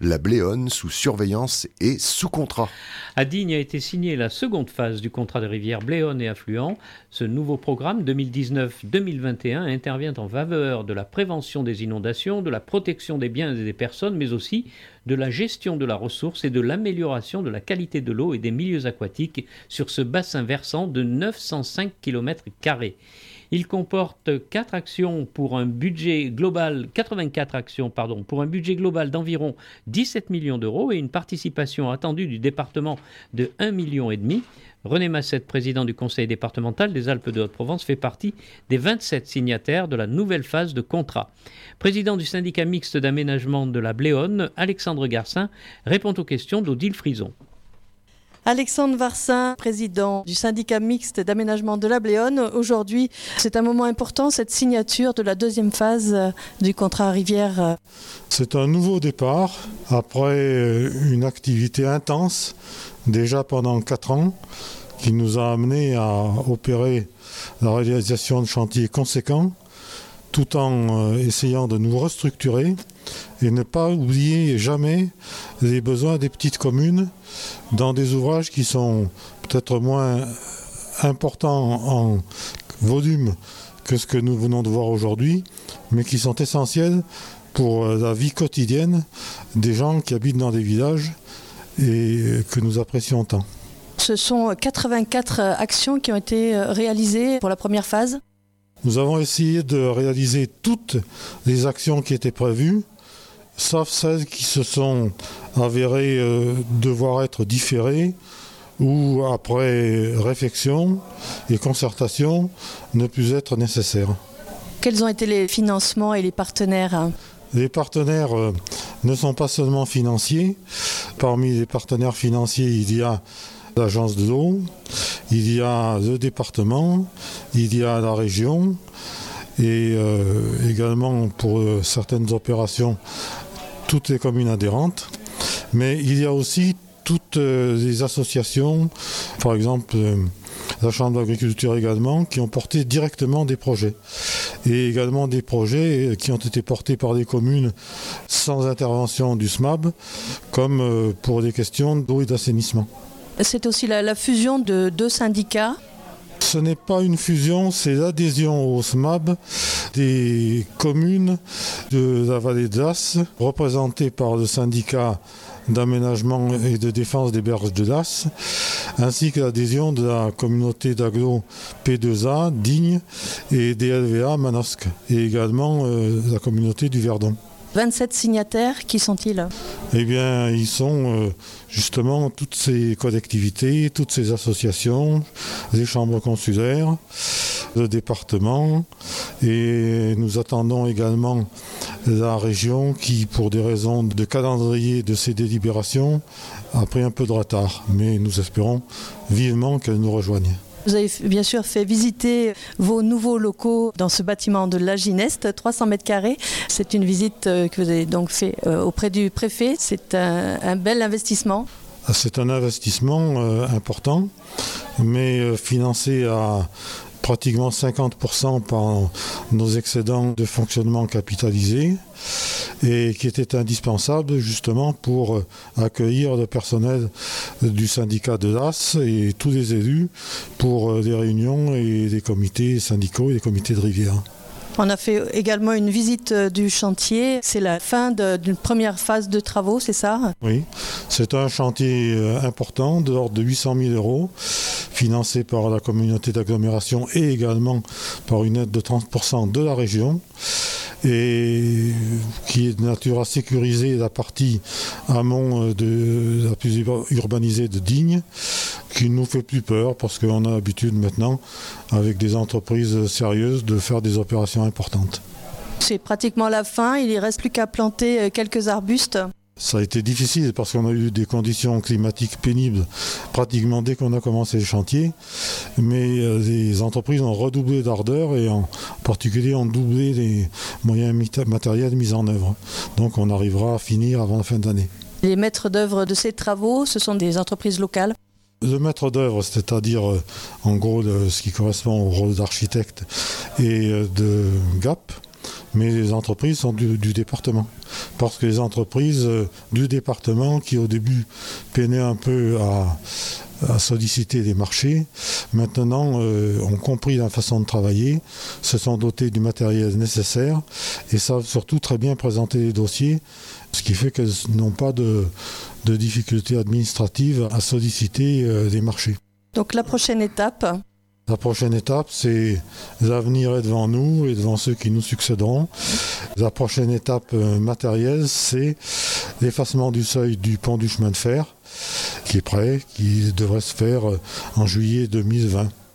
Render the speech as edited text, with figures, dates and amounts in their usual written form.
la Bléone sous surveillance et sous contrat. À Digne a été signée la seconde phase du contrat de rivière Bléone et affluents. Ce nouveau programme 2019-2021 intervient en faveur de la prévention des inondations, de la protection des biens et des personnes, mais aussi de la gestion de la ressource et de l'amélioration de la qualité de l'eau et des milieux aquatiques sur ce bassin versant de 905 km². Il comporte 84 actions pour un budget global d'environ 17 millions d'euros et une participation attendue du département de 1,5 million. René Massette, président du conseil départemental des Alpes de Haute-Provence, fait partie des 27 signataires de la nouvelle phase de contrat. Président du syndicat mixte d'aménagement de la Bléone, Alexandre Garcin, répond aux questions d'Odile Frison. Alexandre Varsin, président du syndicat mixte d'aménagement de la Bléone. Aujourd'hui, c'est un moment important, cette signature de la deuxième phase du contrat rivière. C'est un nouveau départ après une activité intense, déjà pendant 4 ans, qui nous a amené à opérer la réalisation de chantiers conséquents, tout en essayant de nous restructurer et ne pas oublier jamais les besoins des petites communes dans des ouvrages qui sont peut-être moins importants en volume que ce que nous venons de voir aujourd'hui, mais qui sont essentiels pour la vie quotidienne des gens qui habitent dans des villages et que nous apprécions tant. Ce sont 84 actions qui ont été réalisées pour la première phase. Nous avons essayé de réaliser toutes les actions qui étaient prévues, sauf celles qui se sont avérées devoir être différées ou, après réflexion et concertation, ne plus être nécessaires. Quels ont été les financements et les partenaires ? Les partenaires ne sont pas seulement financiers. Parmi les partenaires financiers, il y a l'agence de l'eau, il y a le département, il y a la région et également pour certaines opérations, toutes les communes adhérentes. Mais il y a aussi toutes les associations, par exemple la Chambre d'agriculture également, qui ont porté directement des projets. Et également des projets qui ont été portés par des communes sans intervention du SMAB, comme pour des questions d'eau et d'assainissement. C'est aussi la fusion de 2 syndicats. Ce n'est pas une fusion, c'est l'adhésion au SMAB des communes de la vallée de l'As, représentées par le syndicat d'aménagement et de défense des berges de l'As, ainsi que l'adhésion de la communauté d'agglo P2A, Digne, et des LVA Manosque, et également la communauté du Verdon. 27 signataires, qui sont-ils ? Eh bien, ils sont justement toutes ces collectivités, toutes ces associations, les chambres consulaires, le département, et nous attendons également la région qui, pour des raisons de calendrier de ces délibérations, a pris un peu de retard. Mais nous espérons vivement qu'elle nous rejoigne. Vous avez bien sûr fait visiter vos nouveaux locaux dans ce bâtiment de la Gineste, 300 m². C'est une visite que vous avez donc fait auprès du préfet. C'est un bel investissement. C'est un investissement important, mais financé à pratiquement 50% par nos excédents de fonctionnement capitalisés et qui était indispensable justement pour accueillir le personnel du syndicat de l'As et tous les élus pour les réunions et les comités syndicaux et les comités de rivière. On a fait également une visite du chantier. C'est la fin d'une première phase de travaux, c'est ça ? Oui, c'est un chantier important de l'ordre de 800 000 euros, financé par la communauté d'agglomération et également par une aide de 30% de la région, et qui est de nature à sécuriser la partie amont de la plus urbanisée de Digne, qui nous fait plus peur parce qu'on a l'habitude maintenant, avec des entreprises sérieuses, de faire des opérations importantes. C'est pratiquement la fin, il ne reste plus qu'à planter quelques arbustes. Ça a été difficile parce qu'on a eu des conditions climatiques pénibles pratiquement dès qu'on a commencé le chantier. Mais les entreprises ont redoublé d'ardeur et en particulier ont doublé les moyens matériels mis en œuvre. Donc on arrivera à finir avant la fin de l'année. Les maîtres d'œuvre de ces travaux, ce sont des entreprises locales ? Le maître d'œuvre, c'est-à-dire en gros ce qui correspond au rôle d'architecte et de GAP, mais les entreprises sont du département. Parce que les entreprises du département qui au début peinaient un peu à solliciter des marchés, maintenant ont compris la façon de travailler, se sont dotés du matériel nécessaire et savent surtout très bien présenter les dossiers, ce qui fait qu'elles n'ont pas de difficultés administratives à solliciter des marchés. Donc la prochaine étape? La prochaine étape, c'est l'avenir est devant nous et devant ceux qui nous succéderont. La prochaine étape matérielle, c'est l'effacement du seuil du pont du chemin de fer qui est prêt, qui devrait se faire en juillet 2020.